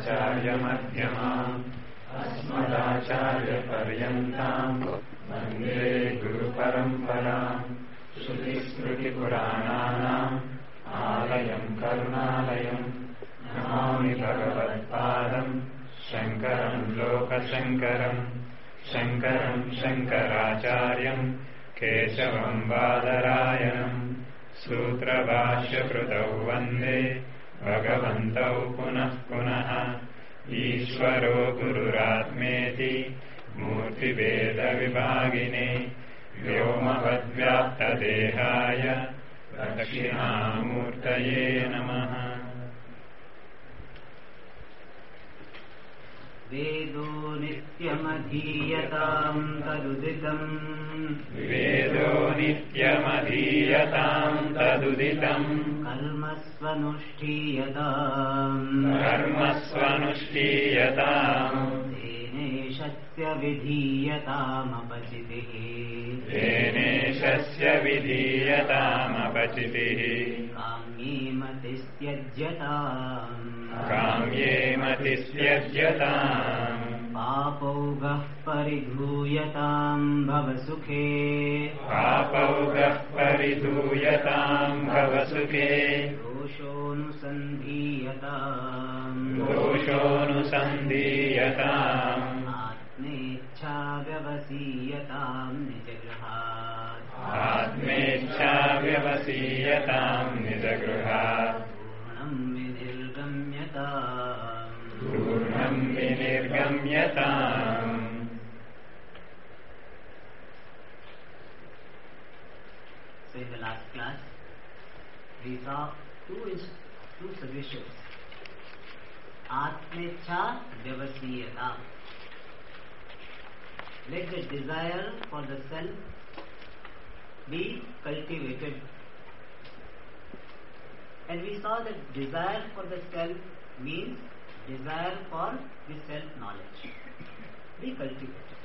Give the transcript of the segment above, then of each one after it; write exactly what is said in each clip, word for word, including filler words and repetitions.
Acharya-madhyamam Asmadacharya-paryantam Vande Guru-paramparam Shruti-smriti-purananam Alayam Karunalayam Namami Bhagavad-padam Shankaram Loka-shankaram Shankaram Shankaracharyam Keshavam Badarayanam Sutra-bhashya-krutau Vande Bhagavantau Punah-punah Ishvaro Gururatmeti Murti-veda-vibhagine Vyoma-vad-vyapta-dehaya Dakshinamurtaye Namaha. Vedo nityamadhiyatam taduditam Vedo nityamadhiyatam taduditam Karmasvanushthiyatam Karmasvanushthiyatam Deneshasya vidhiyatam apachitihi Deneshasya vidhiyatam apachitihi Kamye matistyajyatam Kamye matistyajyatam Papaugah paridhuyatam bhavasukhe Papaugah paridhuyatam bhavasukhe Doshonusandhiyatam Doshonusandhiyatam Atmecha vyavasiyatam nijagruhat Atmecha vyavasiyatam nijagruhat Purnam vinirgamyatam Purnam vinirgamyatam. So in the last class we saw two, two suggestions. Atmecha vyavasiyata. Let the desire for the self be cultivated. And we saw that desire for the self means desire for the self-knowledge. Be cultivated.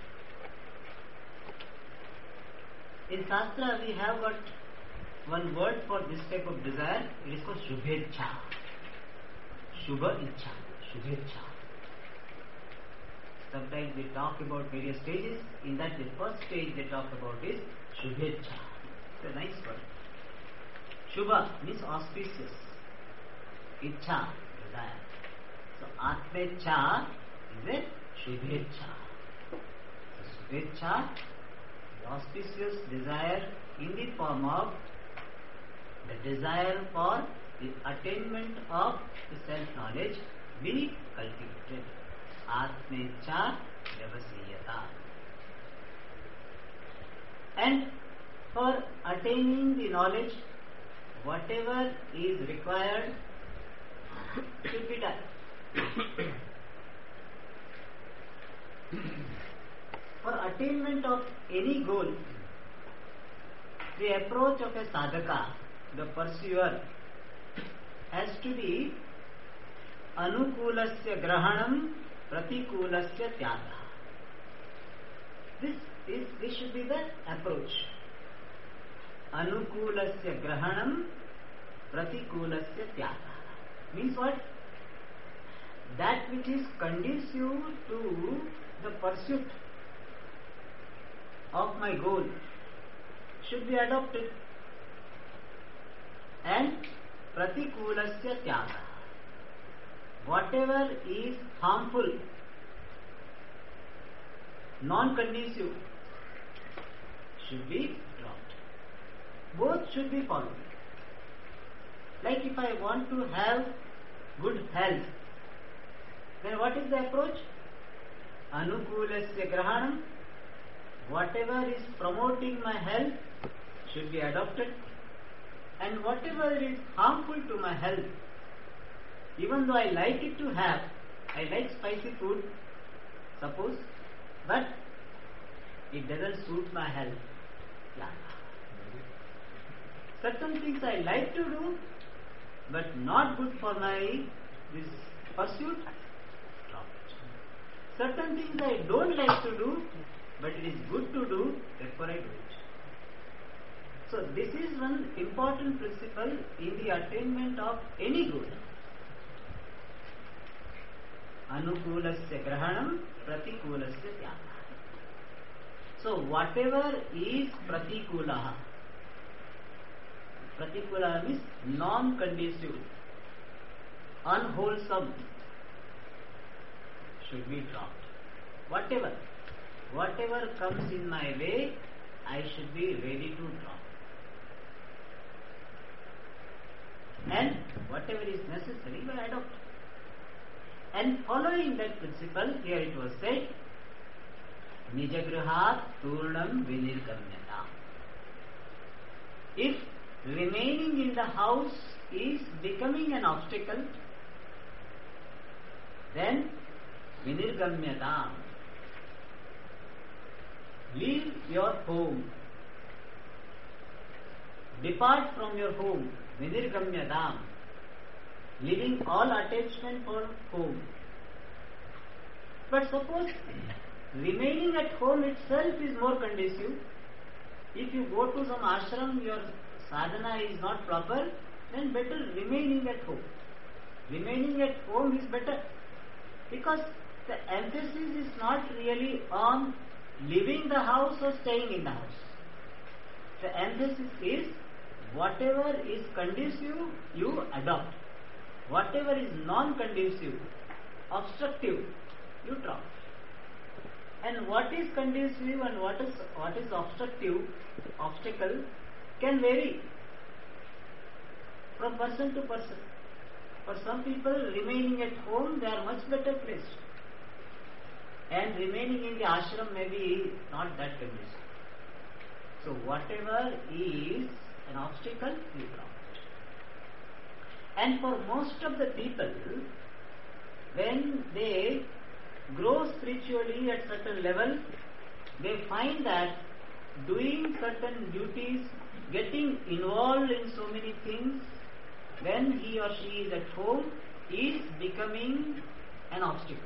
In Shastra we have got one word for this type of desire. It is called Shubhecha. Shubha Ichha. Shubhecha. Sometimes they talk about various stages. In that, the first stage they talk about is Shubhecha. It's a nice word. Shubha means auspicious. Ichha, desire. So Atmecha is a Shubhecha. So Shubhecha, the auspicious desire in the form of the desire for the attainment of the self-knowledge be cultivated. Atmecha vyavasiyata. And for attaining the knowledge, whatever is required should be done. For attainment of any goal, the approach of a sadhaka, the pursuer, has to be anukulasya grahanam pratikulasya tyaga. This is this should be the approach. Anukulasya grahanam pratikulasya tyaga means what? That which is conducive to the pursuit of my goal should be adopted, and pratikulasya tyaga, whatever is harmful, non-conducive, should be dropped. Both should be followed. Like if I want to have good health, then what is the approach? Anukulasya grahanam, whatever is promoting my health should be adopted, and whatever is harmful to my health, even though I like it to have, I like spicy food, suppose, but it doesn't suit my health. Certain things I like to do, but not good for my this pursuit. Certain things I don't like to do, but it is good to do, therefore I do it. So this is one important principle in the attainment of any goal. anukulasya grahanam, pratikulasya tyagah. So whatever is pratikulaha, pratikula means non-conducive, unwholesome, should be dropped. Whatever, whatever comes in my way, I should be ready to drop. And whatever is necessary, I adopt. And following that principle, here it was said, Nijagrihat Turnam Vinirgamyata. If remaining in the house is becoming an obstacle, then Vinirgamyata. Leave your home. Depart from your home. Vinirgamyata. Leaving all attachment for home. But suppose remaining at home itself is more conducive. If you go to some ashram, your sadhana is not proper, then better remaining at home. Remaining at home is better, because the emphasis is not really on leaving the house or staying in the house. The emphasis is whatever is conducive, you adopt. Whatever is non-conducive, obstructive, you drop. And what is conducive and what is what is obstructive, obstacle, can vary from person to person. For some people, remaining at home, they are much better placed. And remaining in the ashram may be not that conducive. So whatever is an obstacle, you drop. And for most of the people, when they grow spiritually at certain level, they find that doing certain duties, getting involved in so many things, when he or she is at home, is becoming an obstacle.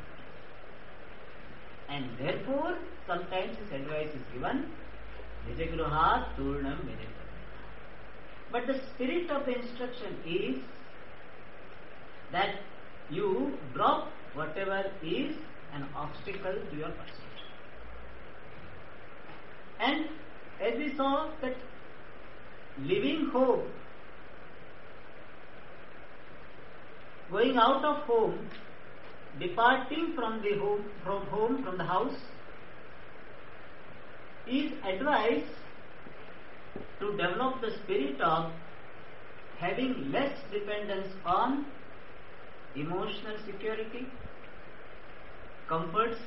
And therefore, sometimes this advice is given, Nijagruhat Turnam Vinirgamyata. But the spirit of the instruction is that you drop whatever is an obstacle to your pursuit. And as we saw that leaving home, going out of home, departing from the home, from home, from the house, is advised to develop the spirit of having less dependence on emotional security, comforts,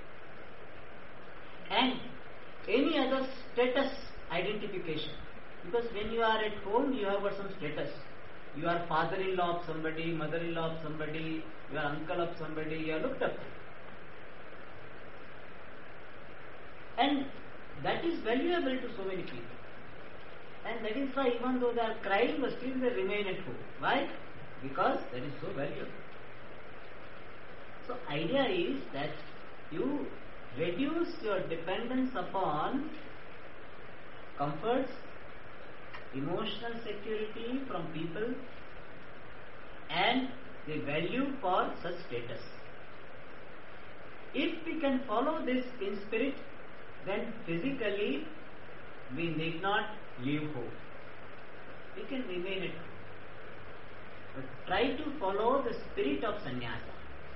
and any other status identification. Because when you are at home, you have got some status. You are father-in-law of somebody, mother-in-law of somebody, you are uncle of somebody, you are looked up to. And that is valuable to so many people. And that is why even though they are crying, but still they remain at home. Why? Because that is so valuable. So idea is that you reduce your dependence upon comforts, emotional security from people, and the value for such status. If we can follow this in spirit, then physically we need not leave home. We can remain at home. But try to follow the spirit of sannyasa,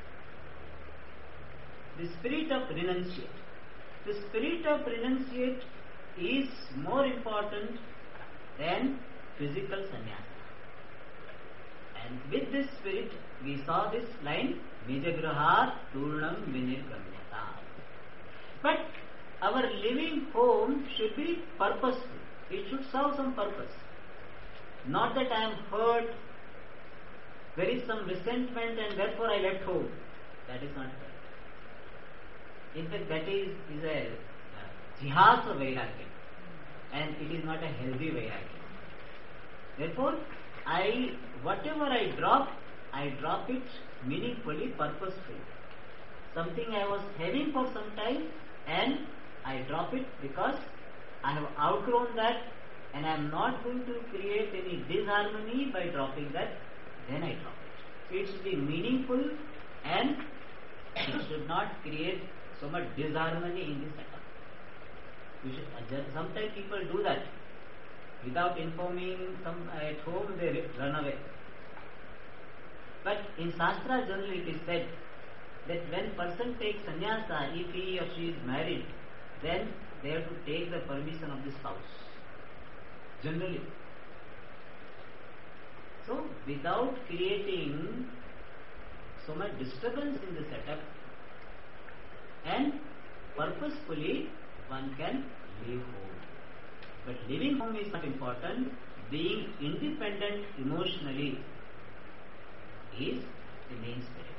the spirit of renunciate. The spirit of renunciate is more important than physical sannyasa. And with this spirit, we saw this line, Nijagruhat Turnam Vinirgamyata. But our living home should be purposeful. It should serve some purpose. Not that I am hurt, there is some resentment and therefore I left home. That is not correct. In fact, that is, is a uh, jihasa vairagya, and it is not a healthy vairagya. Therefore, I whatever I drop, I drop it meaningfully, purposefully. Something I was having for some time, and I drop it because I have outgrown that, and I am not going to create any disharmony by dropping that. Then I drop it. So it should be meaningful and it should not create so much disharmony in the setup. You should, uh, sometimes people do that. Without informing some at home, they run away. But in Shastra generally it is said that when person takes sannyasa, if he or she is married, then they have to take the permission of the spouse. Generally. So, without creating so much disturbance in the setup, and purposefully one can leave home. But leaving home is not important. Being independent emotionally is the main spirit.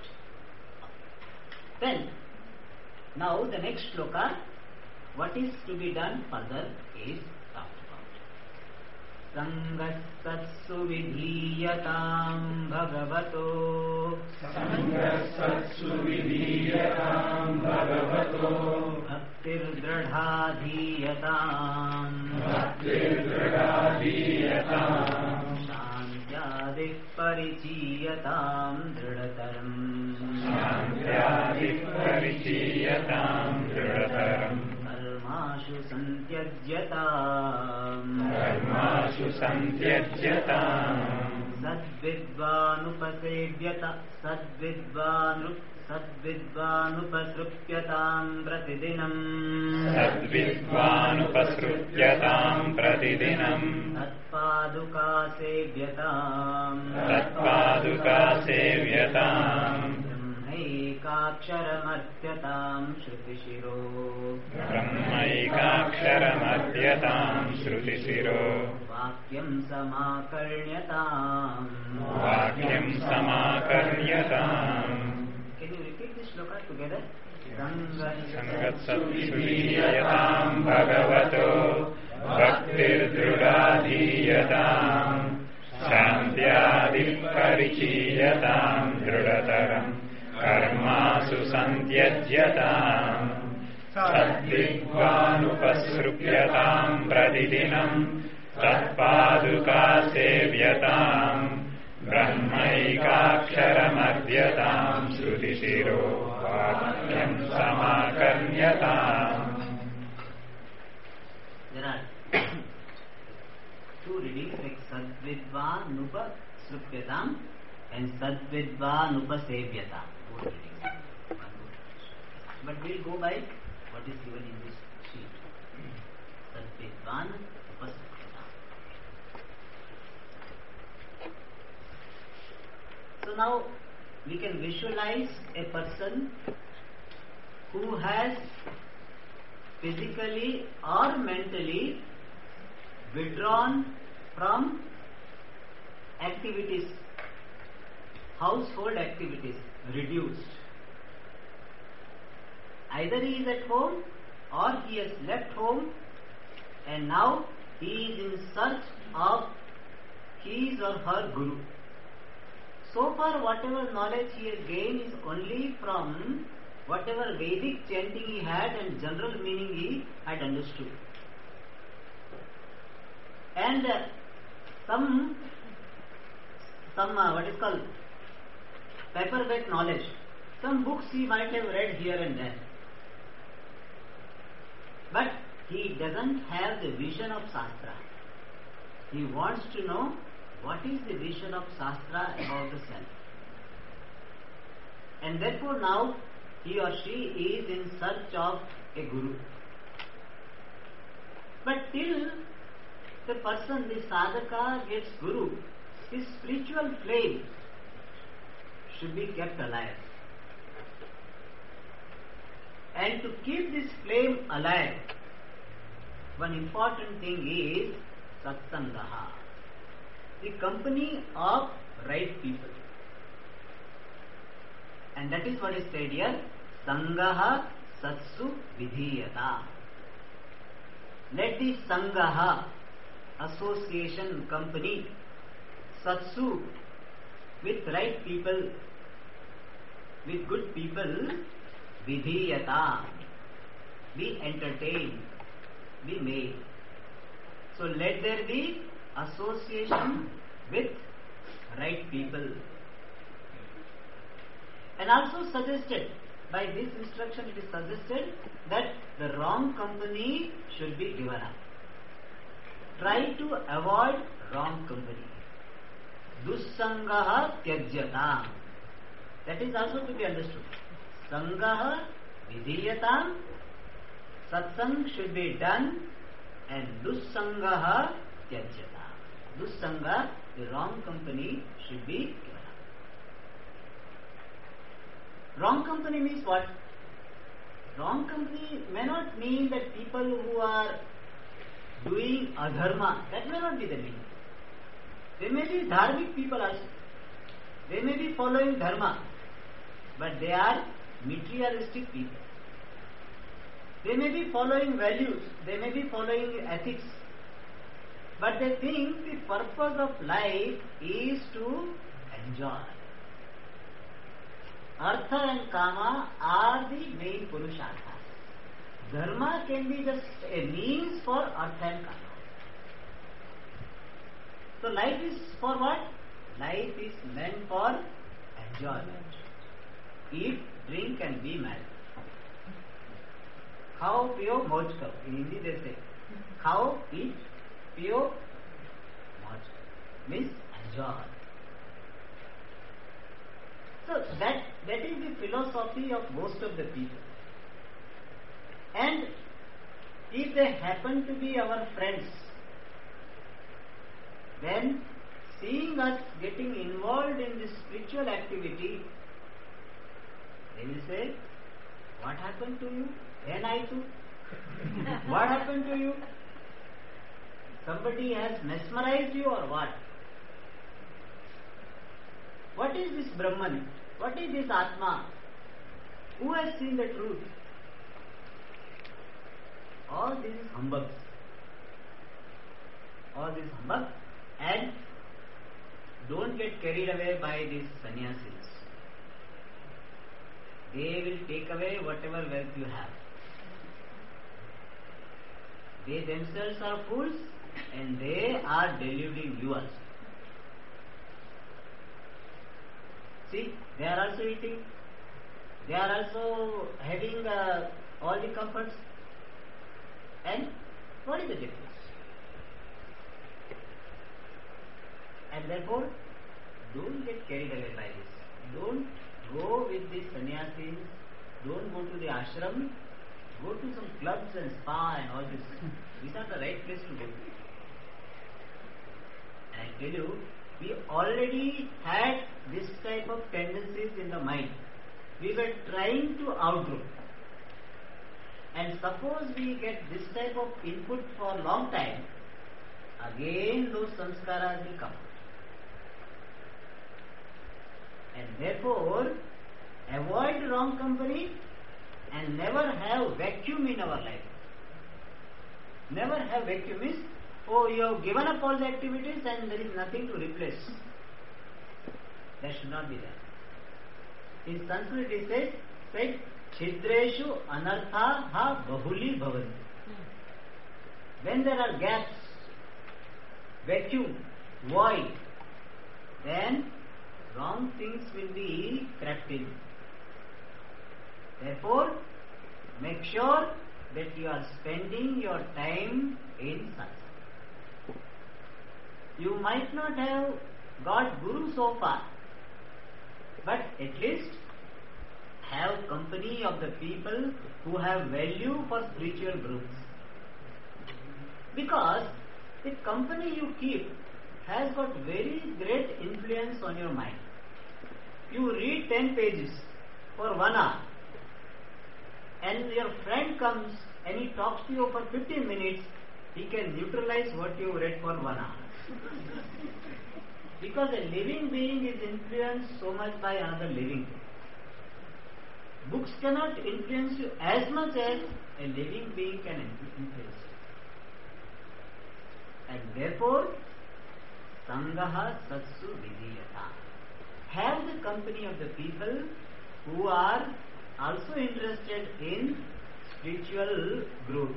Then, now the next shloka, what is to be done further is talked about. Sangasatsu vidhiyatam bhagavato Sangasatsu vidhiyatam bhagavato bhaktir dradhadhiyatam bhaktir dradhadhiyatam Shantyadik parichiyatam dridataram Shantyadik parichiyatam dridataram Karmashu santyajyatam Karmashu santyajyatam Sadvidvanupasevvyata Sadvidvanu Sadvidvanupasrupyatam pratidinam Sadvidvanupasrupyatam pratidinam Tatpaduka sevyatam Tatpaduka sevyatam Brahmaikaksharamardhyatam Shrutishiro Brahmaikaksharamardhyatam Shrutishiro Vakyam samakarnyatam Vakyam samakarnyatam Can you repeat this shloka together? Sangatsatsuviyatam bhagavato bhaktir drudadhiyatam Shantyadik parichiyatam drudataram Karmasu santyajyatam Sadvidvanupasrupyatam pratidinam Tatpaduka sevyatam Brahmaikaksharamardhyatam Shrutishiro Vakyam samakarnyatam. There are two readings like Sadvidvanupasrupyatam and Sadvidvanupasevyatam. Both readings. But we'll go by what is given in this sheet. Sadvidvanupasrupyatam. So now we can visualize a person who has physically or mentally withdrawn from activities, household activities, reduced. Either he is at home or he has left home and now he is in search of his or her guru. So far whatever knowledge he has gained is only from whatever Vedic chanting he had and general meaning he had understood. And uh, some, some uh, what is called paperback knowledge, some books he might have read here and there. But he doesn't have the vision of Shastra. He wants to know what is the vision of Shastra about the self. And therefore now he or she is in search of a guru. But till the person, the sadhaka gets guru, his spiritual flame should be kept alive. And to keep this flame alive, one important thing is satsangaha, the company of right people. And that is what is said here, sangaha satsu vidhiyata. Let the sangaha, association, company, satsu, with right people, with good people, vidhiyata, be entertained, be made. So let there be association with right people. And also suggested by this instruction it is suggested that the wrong company should be given up. Try to avoid wrong company. Dussangaha tyajyatam. That is also to be understood. Sangaha vidhiyatam. Satsang should be done, and dussangaha tyajyatam. Dussanga, the wrong company, should be given up. Wrong company means what? Wrong company may not mean that people who are doing adharma, that may not be the meaning. They may be dharmic people also. They may be following dharma, but they are materialistic people. They may be following values, they may be following ethics, but they think the purpose of life is to enjoy. Artha and Kama are the main Purusharthas. Dharma can be just a means for Artha and Kama. So life is for what? Life is meant for enjoyment. Eat, drink and be merry. Khao, piyo, mauj karo. In Hindi they say, khao, eat, piyo, mauj karo. Means enjoy. So that, that is the philosophy of most of the people. And if they happen to be our friends, then seeing us getting involved in this spiritual activity, they will say, what happened to you? Then I too. What happened to you? Somebody has mesmerized you or what? What is this Brahman? What is this Atma? Who has seen the truth? All this is humbug. All this humbug. And don't get carried away by these sannyasis. They will take away whatever wealth you have. They themselves are fools and they are deluding you also. See, they are also eating, they are also having uh, all the comforts. And what is the difference? And therefore, don't get carried away by this. Don't go with the sannyasis, don't go to the ashram, go to some clubs and spa and all this. These are the right place to go. And I tell you, we already had this type of tendencies in the mind. We were trying to outgrow. And suppose we get this type of input for a long time, again those samskaras will come. And therefore, avoid wrong company and never have vacuum in our life. Never have vacuum means, oh, you have given up all the activities and there is nothing to replace. That should not be there. In Sanskrit it says, said, Chidreshu anartha ha bahuli bhavanti. When there are gaps, vacuum, void, then wrong things will be crept in. Therefore, make sure that you are spending your time in satsang. You might not have got Guru so far, but at least have company of the people who have value for spiritual groups. Because the company you keep has got very great influence on your mind. You read ten pages for one hour and your friend comes and he talks to you for fifteen minutes, he can neutralize what you read for one hour. Because a living being is influenced so much by another living being. Books cannot influence you as much as a living being can influence you. And therefore, Sangaha Satsu Vidhiyata. Have the company of the people who are also interested in spiritual growth.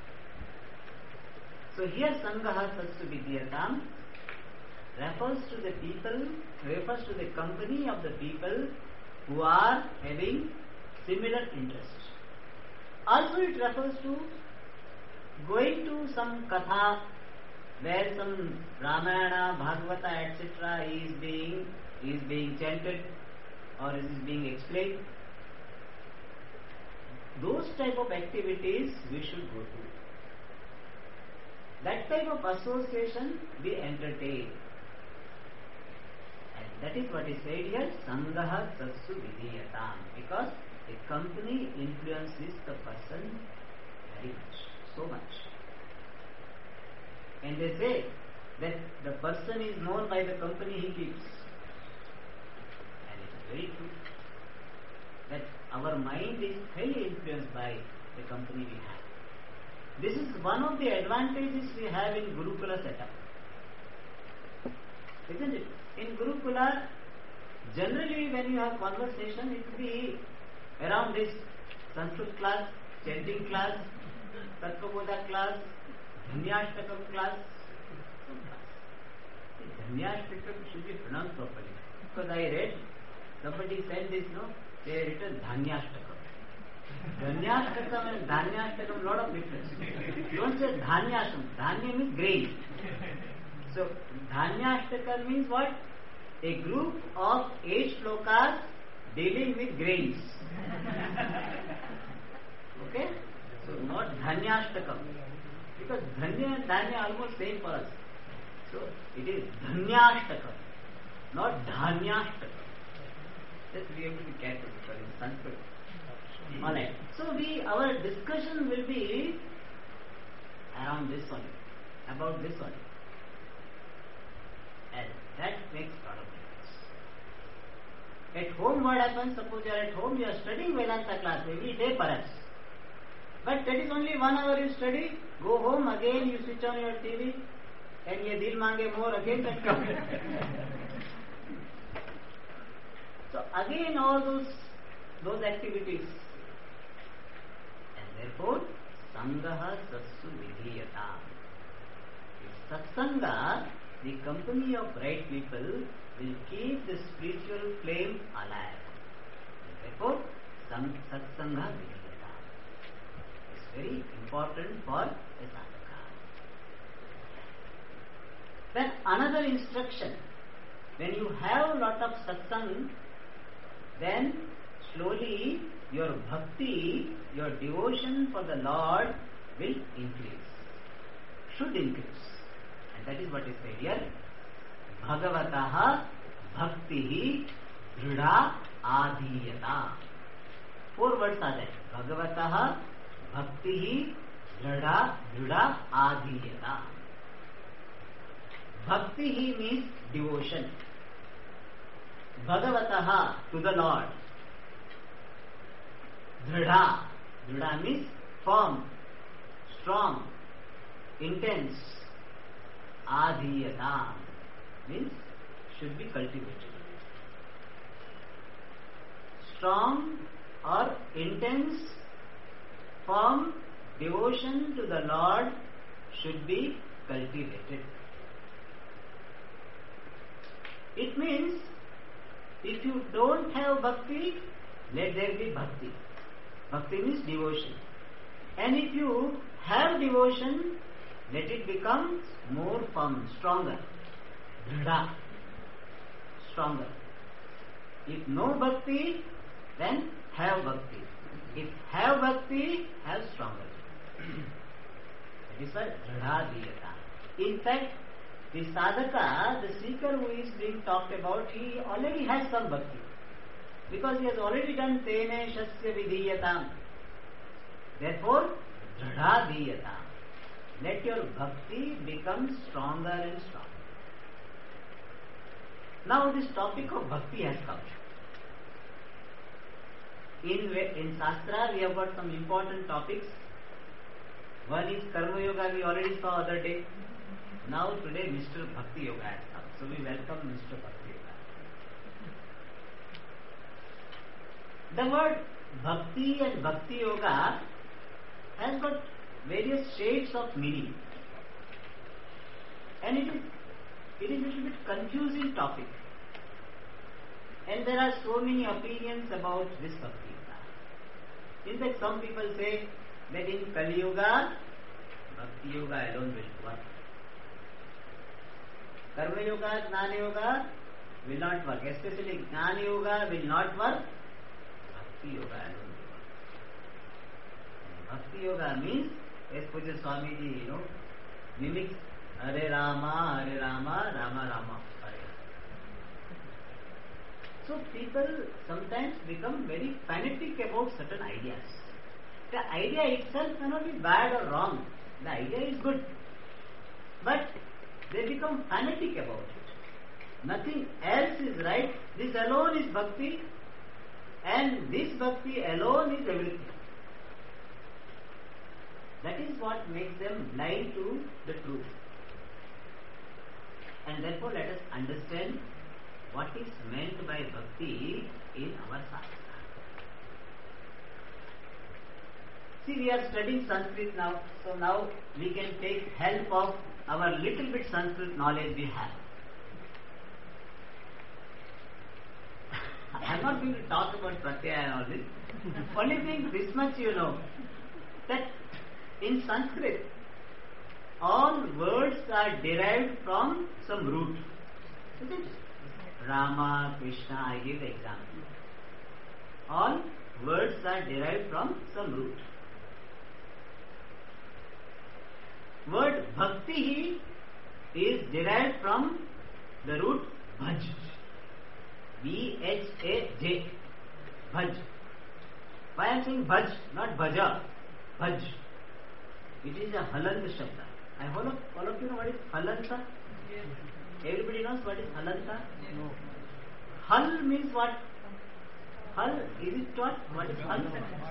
So here Sangaha Satsu Vidhiyatam refers to the people, refers to the company of the people who are having similar interest. Also it refers to going to some katha where some Ramayana, Bhagavata, et cetera is being is being chanted or is being explained. Those type of activities we should go to. That type of association we entertain. And that is what is said here, Sangaha Satsu Vidhiyatam. Because a company influences the person very much, so much. And they say that the person is known by the company he keeps. And it is very true that our mind is highly influenced by the company we have. This is one of the advantages we have in Gurukula setup. Isn't it? In Gurukula, generally when you have conversation, it will be around this Sanskrit class, chanting class, Tattvabodha class, Dhanyashtakam class. Dhanyashtakam should be pronounced properly. Because I read, somebody said this, no? They written Dhanyashtakam. Dhanyashtakam and Dhanyashtakam, lot of difference. Don't say Dhanyashtakam. Dhanya means grain. So, Dhanyashtakam means what? A group of eight shlokas dealing with grains. Okay? So, not Dhanyashtakam. Because Dhanya and Dhanya are almost same for us. So, it is Dhanyashtakam, not Dhanyashtakam. Just we have to be careful because in Sanskrit. Alright. So we our discussion will be around this one, about this one. And that makes a lot of difference. At home what happens, suppose you are at home, you are studying Vedanta class every day perhaps. But that is only one hour you study, go home again you switch on your T V and ye dil mange more again that comes. So again all those those activities. And therefore, Sangaha Satsu Vidhiyata. Satsanga, the company of right people, will keep the spiritual flame alive. And therefore, Satsanga Vidhiyata is very important for a sadhaka. Then another instruction, when you have lot of satsang, then slowly your bhakti, your devotion for the Lord will increase, should increase. And that is what is said here. Bhagavataha bhaktihi dhrida adhiyata. Four words are there. Bhagavataha bhaktihi dhrida dhrida adhiyata. Bhaktihi means devotion. Bhagavataha, to the Lord. Dhrida. Dhrida means firm, strong, intense. Adhiyata means should be cultivated. Strong or intense, firm devotion to the Lord should be cultivated. It means if you don't have bhakti, let there be bhakti. Bhakti means devotion. And if you have devotion, let it become more firm, stronger. Dhrida, stronger. If no bhakti, then have bhakti. If have bhakti, have stronger. That is what Dhrida Diyata. In fact, the sadhaka, the seeker who is being talked about, he already has some bhakti. Because he has already done Tene Shasya Vidhiyatam. Therefore, Dhrida Diyata. Let your bhakti become stronger and stronger. Now this topic of bhakti has come. In, in Shastra we have got some important topics. One is Karma Yoga, we already saw other day. Now today Mister Bhakti Yoga has come. So we welcome Mister Bhakti Yoga. The word Bhakti and Bhakti Yoga has got various shades of meaning. And it is it is a little bit confusing topic. And there are so many opinions about this Bhakti Yoga. In fact, some people say that in Kali Yuga, Bhakti Yoga alone will work. Karma Yoga, Jnana Yoga will not work. Especially Jnana Yoga will not work. Bhakti Yoga alone will work. And Bhakti Yoga means, as Puja Swamiji, you know, mimics Hare Rama, Hare Rama, Rama Rama, Hare Rama. So people sometimes become very fanatic about certain ideas. The idea itself may not be bad or wrong. The idea is good. But they become fanatic about it. Nothing else is right. This alone is bhakti, and this bhakti alone is everything. That is what makes them blind to the truth. And therefore let us understand what is meant by bhakti in our Shastra. See, we are studying Sanskrit now, so now we can take help of our little bit Sanskrit knowledge we have. I am not going to talk about pratyaya and all this. Only thing this much you know, that in Sanskrit all words are derived from some root. Isn't it? Rama, Krishna, I give the example. All words are derived from some root. Word bhakti is derived from the root bhaj. B H A J. Bhaj. Why I am saying bhaj, not bhaja? Bhaj. It is a halant shabda. I hope all of you know what is halanta? Yes. Everybody knows what is halanta? No. Hal means what? Hal, is it taught? What is hal?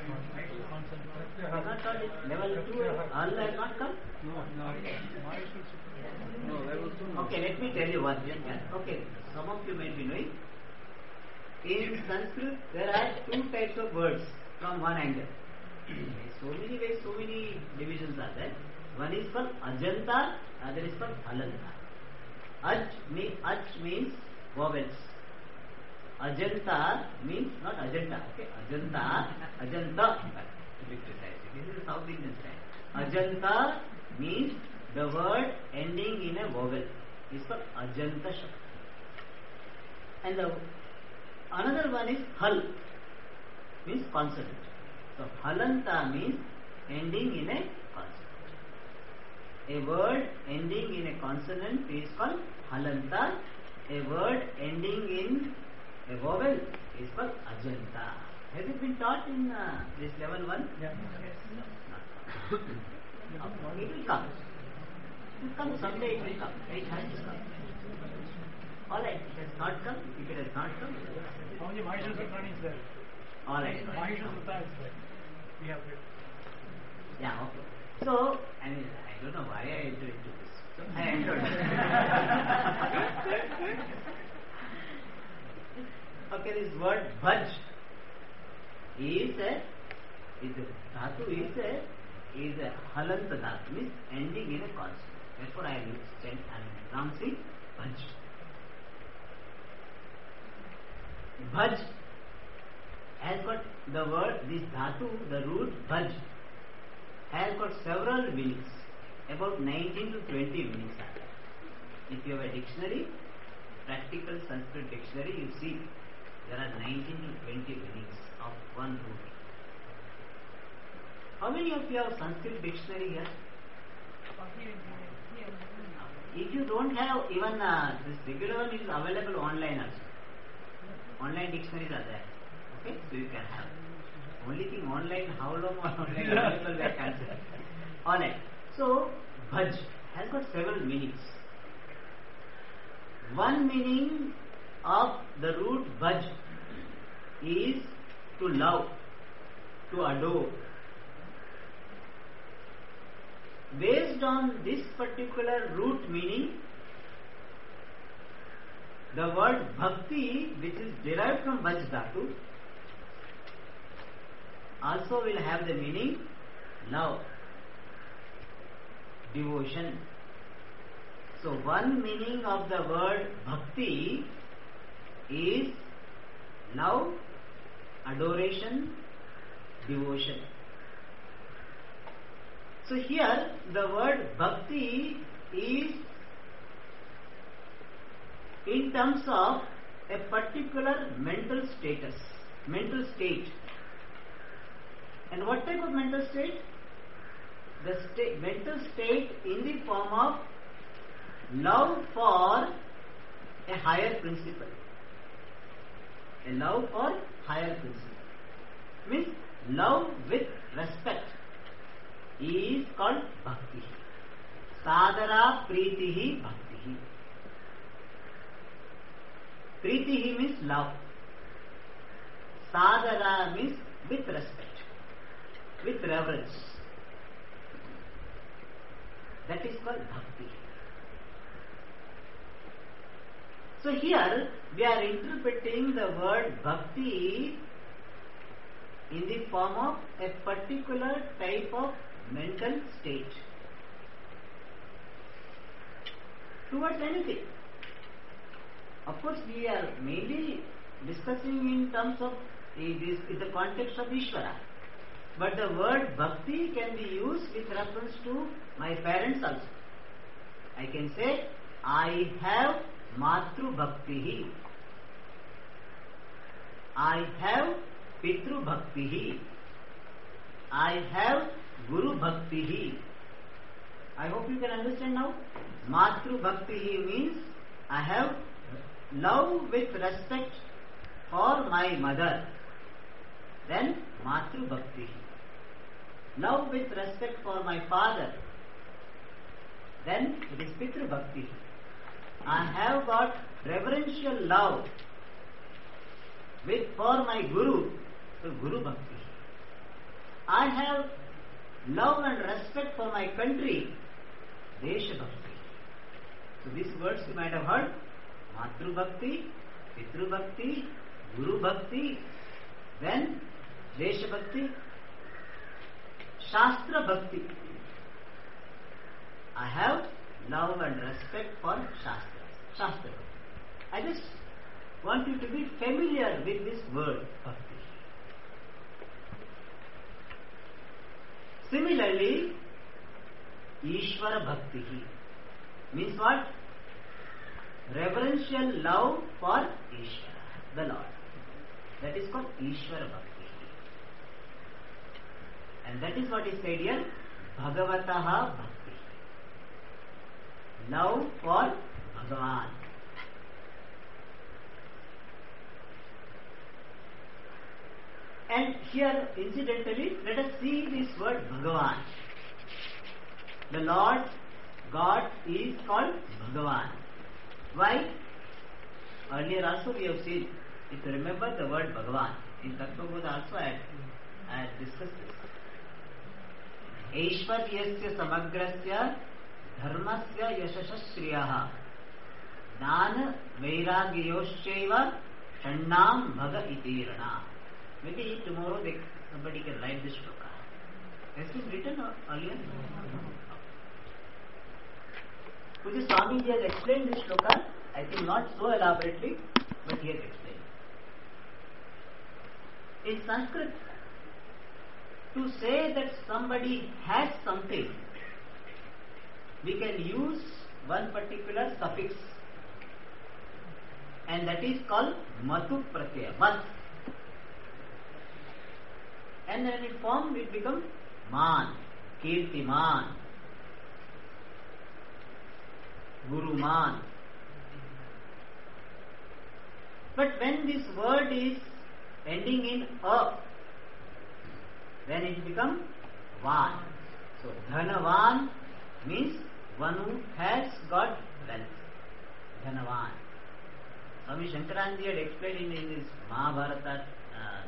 I have not taught it. Level two, hal has not come? No. No. Okay, let me tell you what. Okay, some of you may be knowing. In Sanskrit, there are two types of words from one angle. So many ways, so many divisions are there. One is for ajanta, other is for halanta. Aj, mean, aj means vowels. Ajanta means not ajanta. Okay, ajanta, ajanta. To be precise, this is a South Indian style. Ajanta means the word ending in a vowel. Is for ajanta shabda. And the another one is hal, means consonant. So halanta means ending in a consonant. A word ending in a consonant is called halanta. A word ending in a vowel is called ajanta. Has it been taught in uh, this level one? Yeah. Yes. No, not okay. It will come. It will come someday. It will come. It has to come. All right. It has not come. If it has not come, only Maheshwar Sultan is there. All right. Maheshwar Sultan is there. We have it. Yeah. Okay. So I mean, I don't know why I entered into this. So I entered. Okay, this word bhaj is a is a dhatu is a is a halanta dhatu, means ending in a consonant. Therefore, I am saying I am pronouncing bhaj. Bhaj has got the word, this dhatu, the root bhaj has got several meanings. About nineteen to twenty meanings are there. If you have a dictionary, practical Sanskrit dictionary, you see there are nineteen to twenty meanings of one root. How many of you have Sanskrit dictionary here? If you don't have, even uh, this regular one is available online also. Online dictionaries are there. Okay, so you can have. Only thing online, how long or online available we can say. Alright, so bhaj has got several meanings. One meaning of the root bhaj is to love, to adore. Based on this particular root meaning, the word bhakti, which is derived from bhaj dhatu, also will have the meaning love, devotion. So one meaning of the word bhakti is love, adoration, devotion. So here the word bhakti is in terms of a particular mental status, mental state. And what type of mental state? The sta- mental state in the form of love for a higher principle. A love for higher principle. Means love with respect is called bhakti. Sadara pritihi bhakti. Pritihi means love. Sadara means with respect, with reverence. That is called bhakti. So here we are interpreting the word bhakti in the form of a particular type of mental state towards anything. Of course, we are mainly discussing in terms of this in the context of Ishvara. But the word bhakti can be used with reference to my parents also. I can say, I have matru bhakti. I have pitru bhakti. I have guru bhakti. I hope you can understand now. Matru bhakti means I have love with respect for my mother. Then matru bhakti. Love with respect for my father. Then it is pitru bhakti. I have got reverential love with for my guru, so guru bhakti. I have love and respect for my country, desha bhakti. So these words you might have heard: matru bhakti, pitru bhakti, guru bhakti, then desha bhakti, shastra bhakti. I have love and respect for shastras. Shastra. I just want you to be familiar with this word bhakti. Similarly, Ishvara bhakti means what? Reverential love for Ishvara, the Lord. That is called Ishvara bhakti. And that is what is said here, Bhagavataha bhakti. Love for Bhagavan. And here, incidentally, let us see this word Bhagavan. The Lord God is called Bhagavan. Why? Earlier also we have seen, if you remember the word Bhagavan, in Tattva-bodha also I had, I had discussed this. Aishwaryasya samagrasya dharmasya yashashashriyah dana vairagyoshchaiva shannam bhaga itirana. Maybe tomorrow they, somebody can write this shloka. Has it been written earlier? Puja Swamiji has explained this shloka, I think not so elaborately, but he has explained. In Sanskrit, to say that somebody has something, we can use one particular suffix, and that is called matu pratyaya, mat. And then in form it becomes man, kirtiman, guruman. But when this word is ending in a, then it becomes van. So dhanavan means one who has got wealth. Dhanavan. Swami Shankaranji had explained in his Mahabharata uh,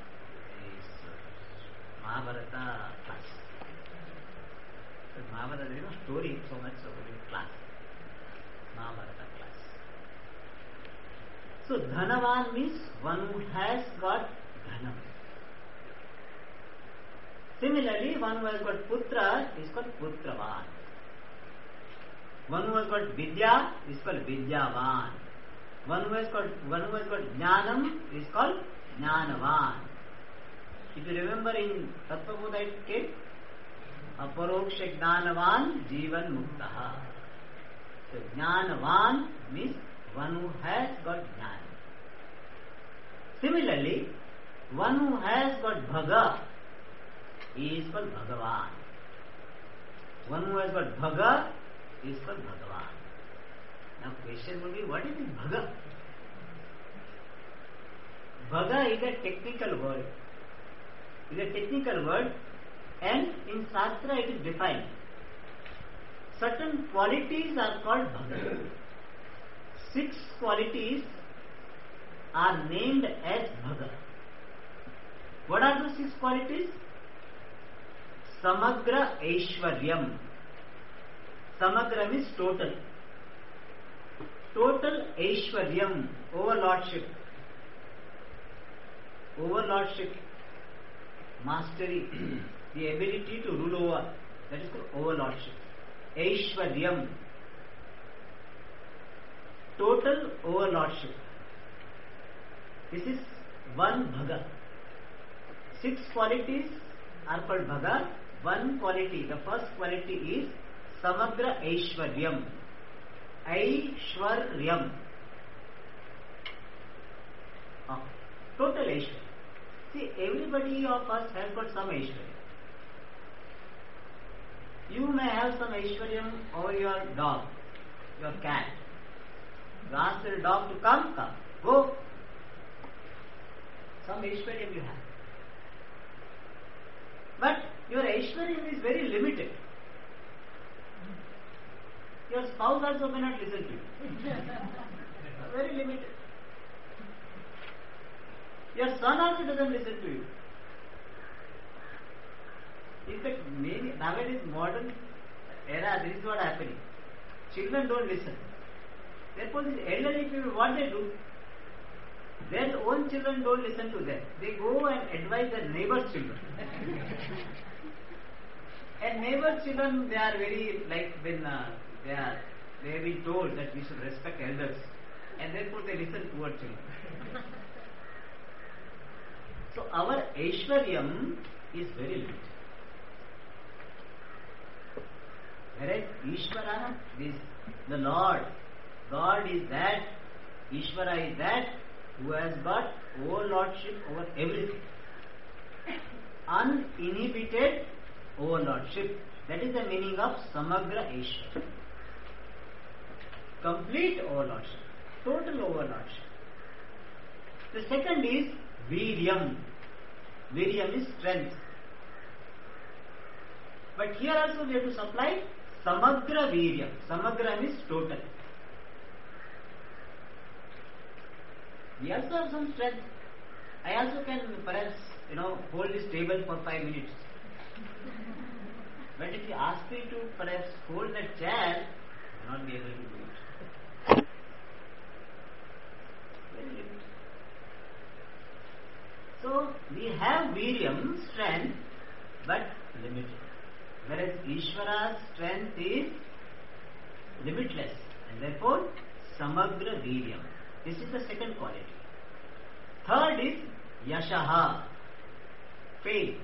Mahabharata class. So Mahabharata, there is no story so much, so in class. Mahabharata class. So Dhanavan means one who has got Dhanam. Similarly, one who has got Putra is called Putravan. One who has got Vidya is called Vidyavan. One who has got one who has got Jnanam is called Jnanavan. If you remember in Tattva-bodha it came, Aparoksha Jnanavan Jivan Muktaha. So Jnanavan means one who has got Jnana. Similarly, one who has got Bhaga, he is called Bhagavan. One who has got Bhaga is called Bhagavan. Now question would be, what is this Bhaga? Bhaga is a technical word. It is a technical word, and in Shastra it is defined. Certain qualities are called Bhaga. Six qualities are named as Bhaga. What are the six qualities? Samagra Aishwaryam. Samagra means total. Total Aishwaryam, overlordship. Overlordship, mastery, the ability to rule over, that is called overlordship. Aishwaryam, total overlordship. This is one Bhaga. Six qualities are called Bhaga. One quality, the first quality is Samagra Aishwaryam. Aishwaryam. Oh, total Aishwaryam. See, everybody of us has got some Aishwaryam. You may have some Aishwaryam over your dog, your cat. You ask the dog to come, come, go. Some Aishwaryam you have. But your Aishwaryam is very limited. Your spouse also may not listen to you. Very limited. Your son also doesn't listen to you. In fact, many, nowadays modern era, this is what is happening. Children don't listen. Therefore, these elderly people, what they do? Their own children don't listen to them. They go and advise their neighbor's children. And neighbor's children, they are very, like when uh, they are, they have been told that we should respect elders. And therefore they listen to our children. So our Aishwaryam is very limited. Whereas Ishvara, this, the Lord, God is that, Ishvara is that, who has got overlordship over everything. Uninhibited overlordship. That is the meaning of Samagra Aishwarya. Complete overlordship. Total overlordship. The second is Viryam. Viryam is strength. But here also we have to supply Samagra Viryam. Samagra means total. We also have some strength. I also can perhaps, you know, hold this table for five minutes. But if you ask me to perhaps hold that chair, I will not be able to do it. Very limited. So we have Viryam, strength, but limited. Whereas Ishvara's strength is limitless, and therefore Samagra Viryam. This is the second quality. Third is Yashaha, fame.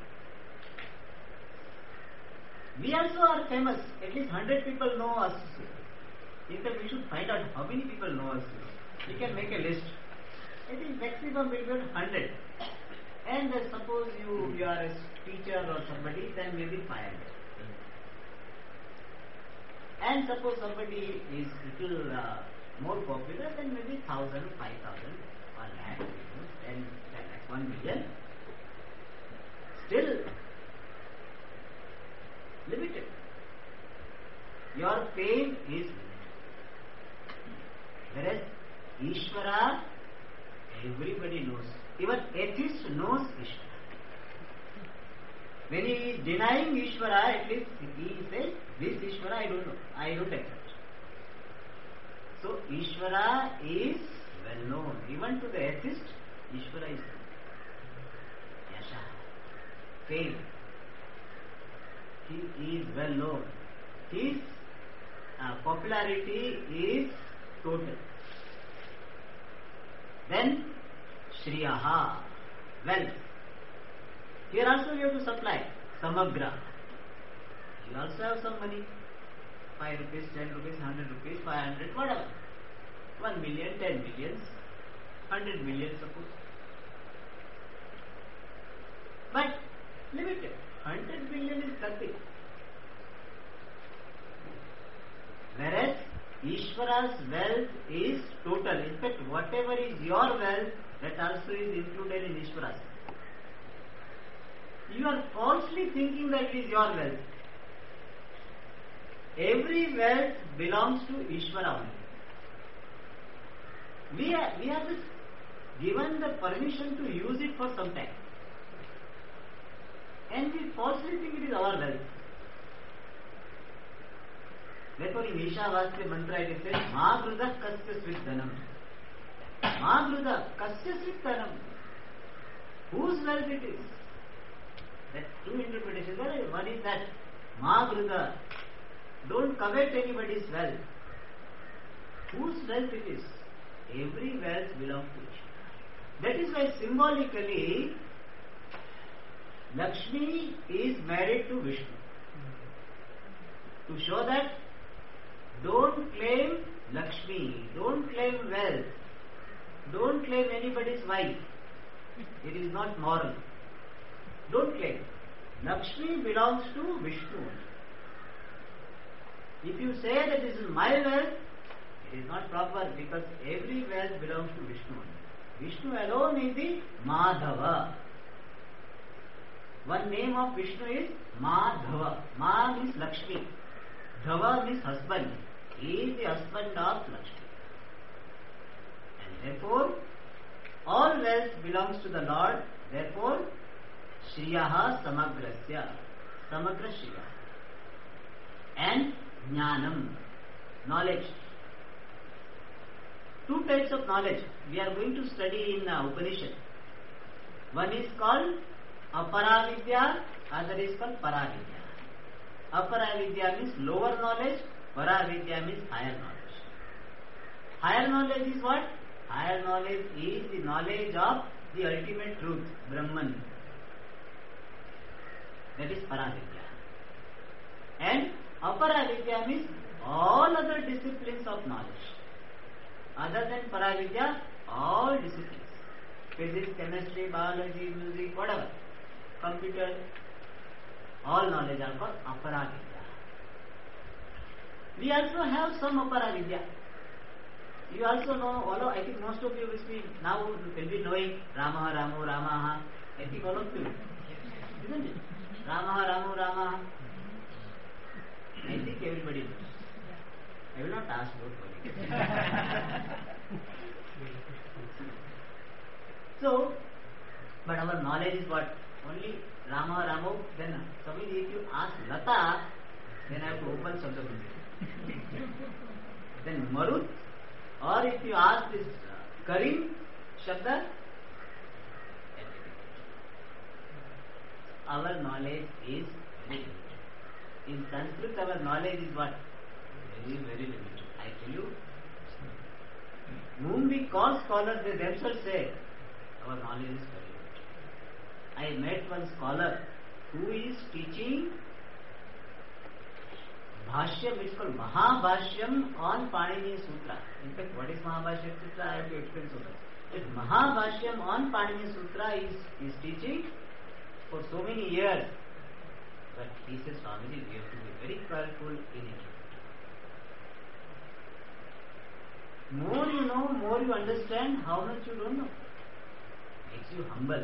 We also are famous. At least one hundred people know us. In fact, we should find out how many people know us. We can make a list. I think maximum will be one hundred. And uh, suppose you, you are a teacher or somebody, then maybe five hundred. And suppose somebody is little uh, more popular, then maybe thousand, five thousand, one lakh, ten, ten lakh, one million. Still limited. Your fame is limited. Whereas Ishvara, everybody knows. Even atheist knows Ishvara. When he is denying Ishvara, at least he says, this Ishvara I don't know, I don't accept. So Ishvara is well known. Even to the atheist, Ishvara is known. Yasha, fame. He is well known. His uh, popularity is total. Then Shriyaha, wealth. Here also you have to supply samagra. You also have some money, five rupees, ten rupees, hundred rupees, five hundred, whatever. One million, ten millions, hundred million, suppose. But limited. Hundred million is nothing. Whereas Ishvara's wealth is total. In fact, whatever is your wealth, that also is included in Ishvara's. You are falsely thinking that it is your wealth. Every wealth belongs to Ishvara only. We are, we are just given the permission to use it for some time. And we falsely think it is our wealth. Therefore, in Ishavasya mantra it says, Ma Gruda Kasya Svit Dhanam. Ma Gruda Kasya Svit Dhanam. Whose wealth it is? There are two interpretations. One is that Ma Gruda, don't covet anybody's wealth. Whose wealth it is? Every wealth belongs to Ishvara. That is why symbolically Lakshmi is married to Vishnu. To show that don't claim Lakshmi, don't claim wealth, don't claim anybody's wife. It is not moral. Don't claim. Lakshmi belongs to Vishnu. If you say that this is my wealth, it is not proper because every wealth belongs to Vishnu. Vishnu alone is the Madhava. One name of Vishnu is Madhava. Ma means Lakshmi. Dhava means husband. He is the husband of Lakshmi. And therefore, all wealth belongs to the Lord. Therefore, Shriyaha Samagrasya. Samagra Shriya. And Jnanam. Knowledge. Two types of knowledge we are going to study in uh, Upanishad. One is called Aparavidya, other is called Paravidya. Aparavidya means lower knowledge, Paravidya means higher knowledge. Higher knowledge is what? Higher knowledge is the knowledge of the ultimate truth, Brahman. That is Paravidya. And Aparavidya means all other disciplines of knowledge. Other than Paravidya, all disciplines. Physics, chemistry, biology, music, whatever. Computer, all knowledge are called Aparavidya. We also have some Aparavidya. You also know, although I think most of you will be now will be knowing Rama, Ramu, Ramaha. I think all of you, isn't it? Rama, Ramu, Ramaha. I think everybody knows. I will not ask about it. So, but our knowledge is what? Only Rama, Ramu. Then, suppose if you ask Lata, then I have to open Shabda. Then Marut, or if you ask this uh, Karim Shabda, our knowledge is very limited. In Sanskrit, our knowledge is what? Very, very limited. I tell you, whom we call scholars, they themselves say, our knowledge is very limited. I met one scholar who is teaching Bhashyam, it's called Mahabhashyam on Panini Sutra. In fact, what is Mahabhashyam Sutra? I have to explain so much. This Mahabhashyam on Panini Sutra is, is teaching for so many years. But he says, Swamiji, we have to be very careful in it. More you know, more you understand, how much you don't know. Makes you humble.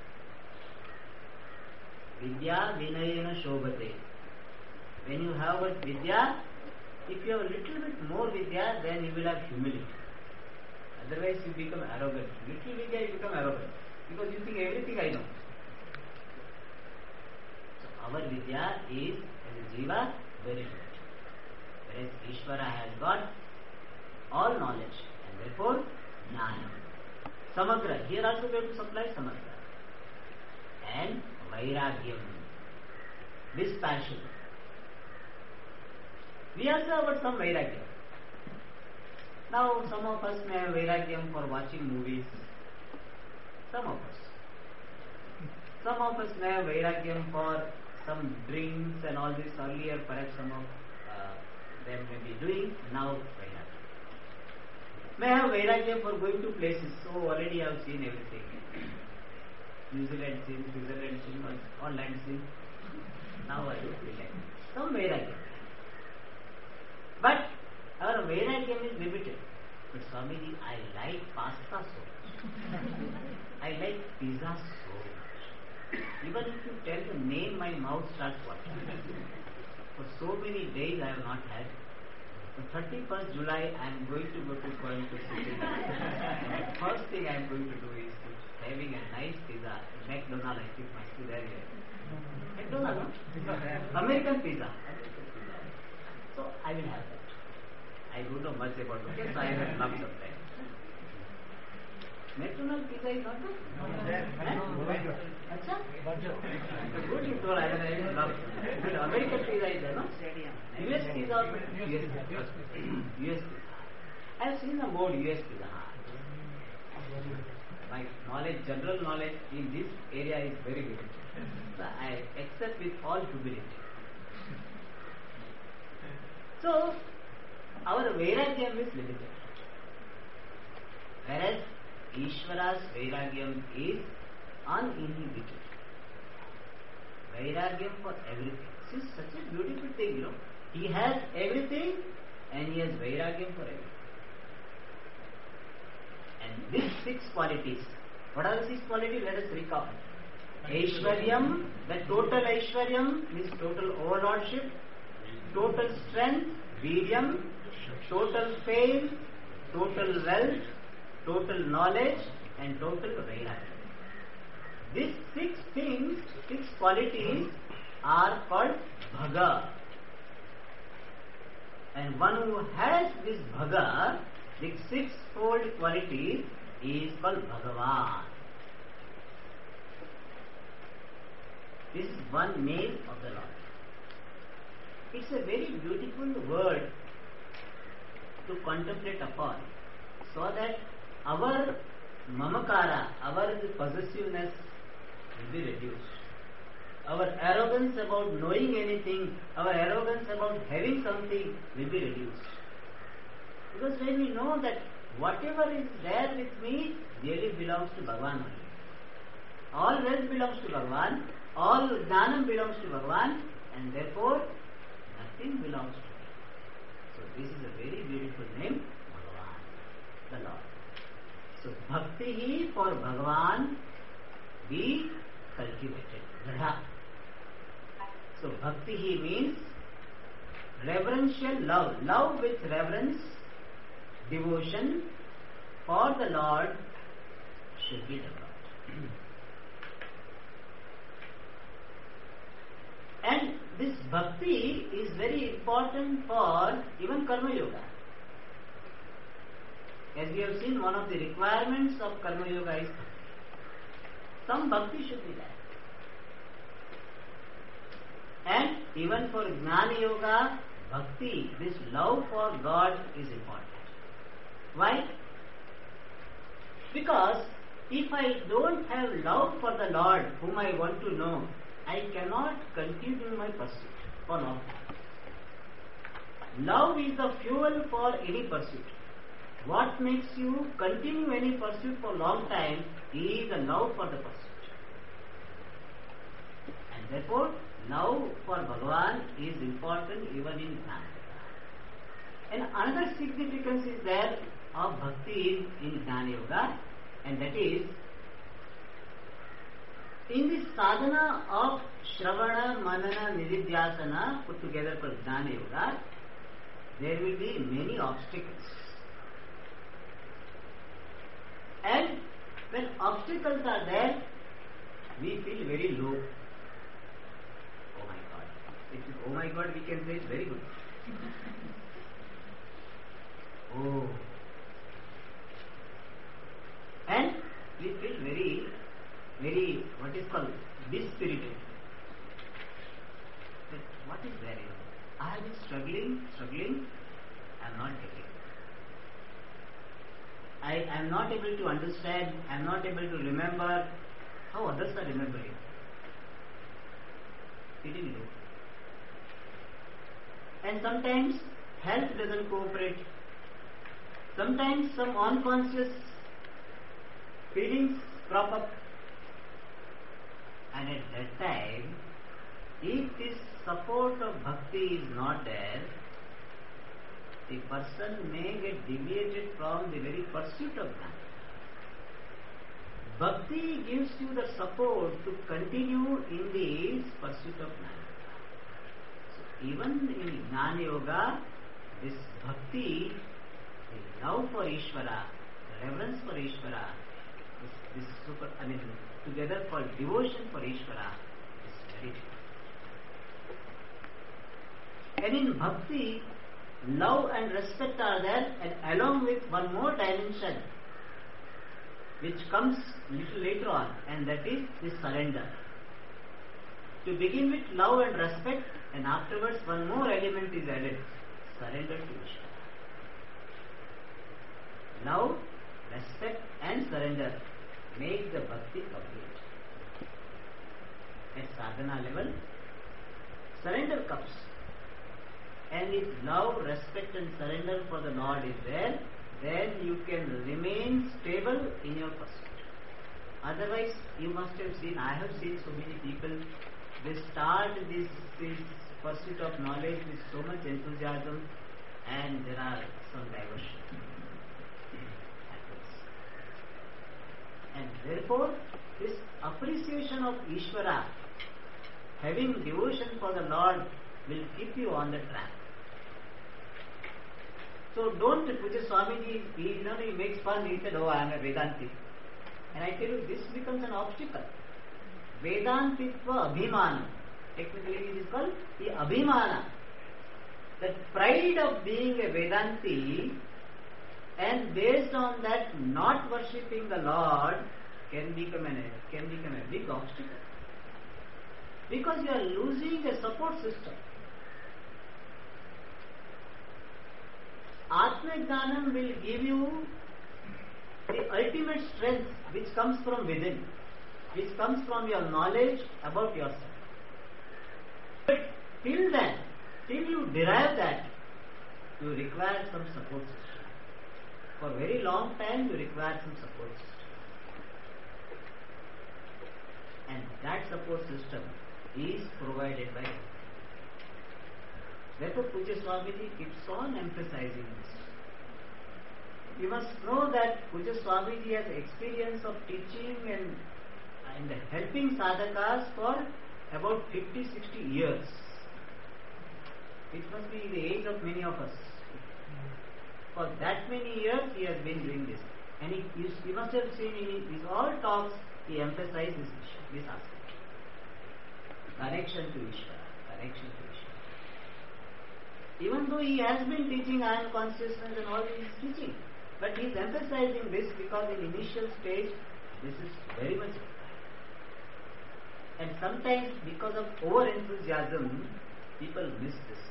Vidya Vinayena Shobhate. When you have a Vidya, if you have a little bit more Vidya, then you will have humility. Otherwise you become arrogant. Little Vidya, you become arrogant. Because you think everything I know. So our Vidya is, as a Jiva, very limited. Whereas Ishvara has got all knowledge. And therefore, Jnana. Samagra. Here also we have to supply Samagra. And Vairagyam. Dispassion. We also have got some Vairagyam. Now, some of us may have Vairagyam for watching movies. Some of us. Some of us may have Vairagyam for some drinks and all this earlier, perhaps some of uh, them may be doing, now Vairagyam. May have Vairagyam for going to places, so already I have seen everything. New Zealand seen, Switzerland seen, all, all land seen. Now I don't feel like it. Some Vairagyam. But our Vairagyam is limited. But Swamiji, I like pasta so much. I like pizza so much. Even if you tell the name, my mouth starts watering. For so many days I have not had. On thirty-first July I am going to go to Coimbatore city. The first thing I am going to do is to having a nice pizza. McDonald's, I think must be there yet. McDonald's, no? American pizza. American pizza. So I will have that. I don't know much about it, so I will love sometimes. McDonald's pizza is not good? No, there. Acha? Budget. Good you told, I will love it. But American pizza is there, no? U S pizza also? U S pizza. U S pizza. I have seen the more U S pizza. My knowledge, general knowledge in this area is very limited. So I accept with all humility. So, our Vairagyam is limited. Whereas Ishvara's Vairagyam is uninhibited. Vairagyam for everything. This is such a beautiful thing, you know. He has everything and he has Vairagyam for everything. And these six qualities, what are the six qualities? Let us recall. Aishwaryam, the total Aishwaryam means total overlordship, total strength, Viryam, total fame, total wealth, total knowledge, and total Vairagyam. These six things, six qualities are called Bhaga. And one who has this Bhaga, the sixfold qualities, is called Bhagavan. This is one name of the Lord. It's a very beautiful word to contemplate upon, so that our mamakara, our possessiveness will be reduced. Our arrogance about knowing anything, our arrogance about having something will be reduced. Because when we know that whatever is there with me really belongs to Bhagavan only. All wealth belongs to Bhagavan, all jnanam belongs to Bhagavan, and therefore nothing belongs to me. So this is a very beautiful name, Bhagavan, the Lord. So bhakti for Bhagavan be cultivated. Dradha. So bhakti means reverential love. Love with reverence, devotion for the Lord should be developed. And this bhakti is very important for even Karma Yoga. As we have seen, one of the requirements of Karma Yoga is some bhakti should be there. And even for Jnana Yoga, bhakti, this love for God is important. Why? Because if I don't have love for the Lord whom I want to know, I cannot continue my pursuit for long time. Love is the fuel for any pursuit. What makes you continue any pursuit for long time is the love for the pursuit. And therefore, love for Bhagavan is important even in Jnana. And another significance is there of bhakti in, in Jnana Yoga, and that is in the sadhana of Shravana, Manana, Nididhyasana put together for Jnana Yoga, there will be many obstacles. And when obstacles are there, we feel very low. Oh my God. If it's oh my God, we can say it's very good. Oh. And we feel very, very, what is called, dispirited. But what is there? I have been struggling, struggling, I am not getting. I am not able to understand, I am not able to remember how others are remembering. it will do. And sometimes health doesn't cooperate. Sometimes some unconscious feelings crop up. And at that time, if this support of bhakti is not there, the person may get deviated from the very pursuit of Jnana. Bhakti gives you the support to continue in the pursuit of Jnana. So even in Jnana Yoga, this bhakti, the love for Ishvara, reverence for Ishvara, this, this super, I mean, together called devotion for Ishvara, is very different. And in bhakti, love and respect are there, and along with one more dimension which comes little later on, and that is the surrender. To begin with love and respect, and afterwards one more element is added, surrender to Ishvara. Love, respect and surrender make the bhakti complete. At sadhana level, surrender comes. And if love, respect and surrender for the Lord is there, then you can remain stable in your pursuit. Otherwise, you must have seen, I have seen so many people, they start this, this pursuit of knowledge with so much enthusiasm, and there are some diversion. And therefore, this appreciation of Ishvara, having devotion for the Lord, will keep you on the track. So don't, Pujya Swamiji, he, you know, he makes fun, he said, oh, I am a Vedanti. And I tell you, this becomes an obstacle. Vedantitva Abhimana. Technically it is called the Abhimana. The pride of being a Vedanti, and based on that not worshipping the Lord can become, an, can become a big obstacle. Because you are losing a support system. Atma-jnanam will give you the ultimate strength which comes from within, which comes from your knowledge about yourself. But till then, till you derive that, you require some support system. For a very long time, you require some support system. And that support system is provided by God. Therefore, Pujya Swamiji keeps on emphasizing this. You must know that Pujya Swamiji has experience of teaching and, and helping sadhakas for about fifty to sixty years. It must be the age of many of us. For that many years he has been doing this. And he, you, you must have seen in his all talks, he emphasizes this issue, this aspect. Connection to Ishvara, connection to Ishvara. Even though he has been teaching I am consciousness and all he is teaching, but he is emphasizing this because in initial stage, this is very much required. And sometimes because of over-enthusiasm, people miss this.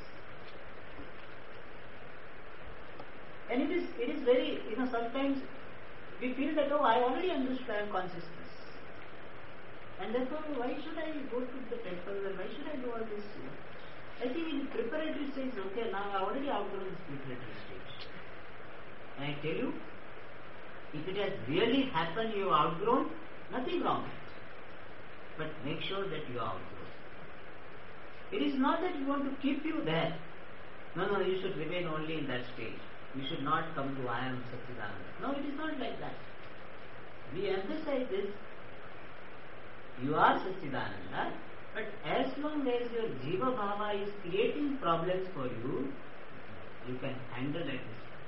And it is, it is very, you know, sometimes we feel that, oh, I already understand consciousness. And therefore, why should I go to the temple and why should I do all this? You know? I think in preparatory stage, okay, now I already outgrown this preparatory stage. And I tell you, if it has really happened, you have outgrown, nothing wrong with it. But make sure that you are outgrown. It is not that we want to keep you there. No, no, you should remain only in that stage. You should not come to I am Satchidananda. No, it is not like that. We emphasize this. You are Satchidananda, but as long as your Jiva Bhava is creating problems for you, you can handle it.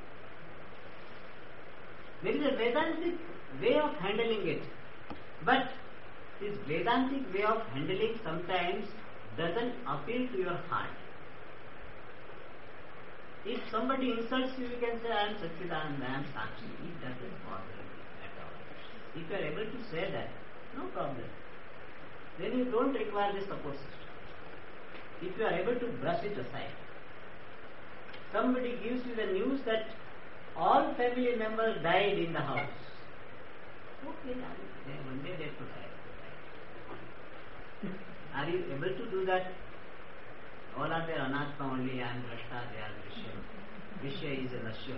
There is a Vedantic way of handling it, but this Vedantic way of handling sometimes doesn't appeal to your heart. If somebody insults you, you can say, I am Satchidananda, I am Sakshi. It doesn't bother you at all. If you are able to say that, no problem. Then you don't require the support system. If you are able to brush it aside. Somebody gives you the news that all family members died in the house. Okay, one day they have to die. Are you able to do that? All are there anatma only, I am drashta, they are drishya. Drishya is a nashya.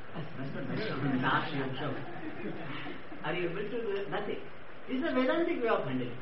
Are you able to do it? Nothing. This is a Vedantic way of handling.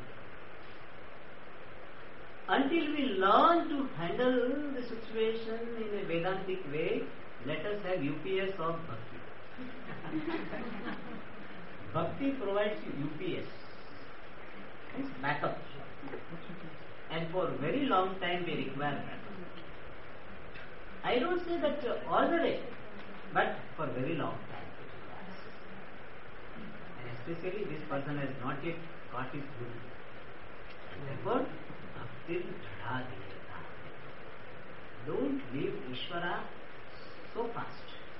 Until we learn to handle the situation in a Vedantic way, let us have U P S of Bhakti. Bhakti provides you U P S. It's backup. And for very long time we require backup. I don't say that uh, all the day, but for very long time it requires. And especially this person has not yet got his guru. Therefore, Bhakti Dhadadiyata. Don't leave Ishvara so fast.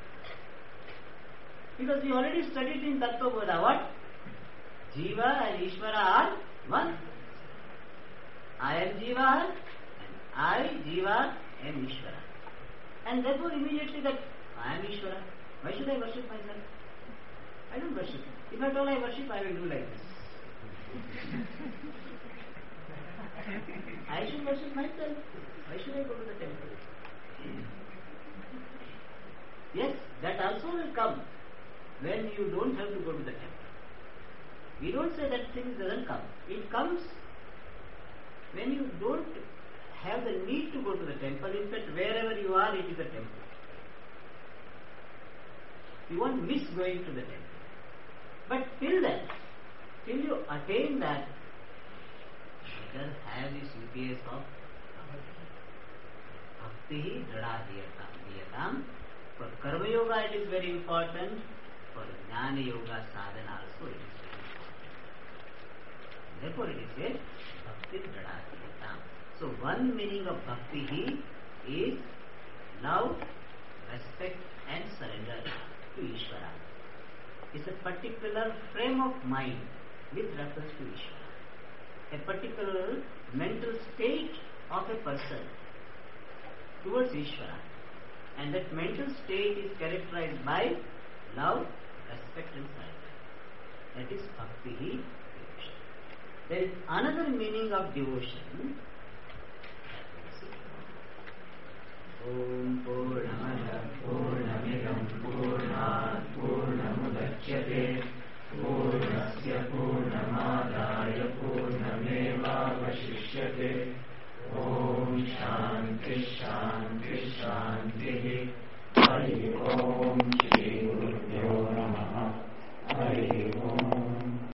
Because we already studied in Tattva Bodha what? Jiva and Ishvara are one. I am Jiva and I, Jiva, am Ishvara. And therefore immediately that I am Ishvara. Why should I worship myself? I don't worship. If at all I worship, I will do like this. I should worship myself. Why should I go to the temple? Yes, that also will come when you don't have to go to the temple. We don't say that thing doesn't come. It comes when you don't have the need to go to the temple. In fact, wherever you are, it is a temple. You won't miss going to the temple. But till then, till you attain that, better have this U P S of Bhakti Dhadadiyata. For Karma Yoga it is very important. For Jnana Yoga sadhana also it is very important. Therefore it is said Bhakti Dhadadiyata. So one meaning of Bhakti is love, respect and surrender to Ishvara. It's a particular frame of mind with reference to Ishvara. A particular mental state of a person towards Ishvara. And that mental state is characterized by love, respect and surrender. That is Bhakti devotion. There is another meaning of devotion. Om Purnamada Purnamidam Purnat Purnamudachyate Purnasya Purnamadaya Purnameva Vashishyate. Om Shanti Shanti Shanti. Hari Om.